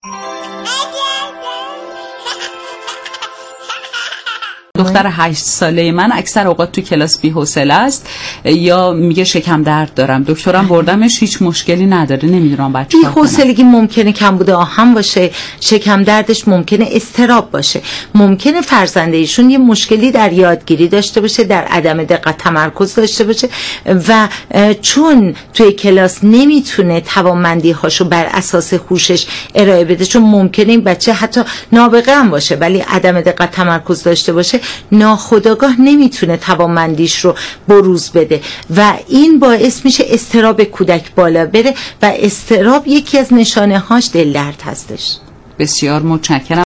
دختر 8 ساله من اکثر اوقات تو کلاس بی‌حوصله است یا میگه شکم درد دارم. دکترم بردمش، هیچ مشکلی نداره. نمیدونم بعد چیکار کنم. بی‌حوصلگی ممکنه کمبود آهن باشه، شکم دردش ممکنه اضطراب باشه، ممکنه فرزند ایشون یه مشکلی در یادگیری داشته باشه، در عدم دقت تمرکز داشته باشه و چون توی کلاس نمیتونه توانمندی هاشو بر اساس هوشش ارائه بده، چون ممکنه این بچه حتی نابغه هم باشه ولی عدم دقت تمرکز داشته باشه، ناخودآگاه نمیتونه توانمندیش رو بروز بده و این باعث میشه اضطراب کودک بالا بره و اضطراب یکی از نشانه هاش دل درد هستش. بسیار متشکرم.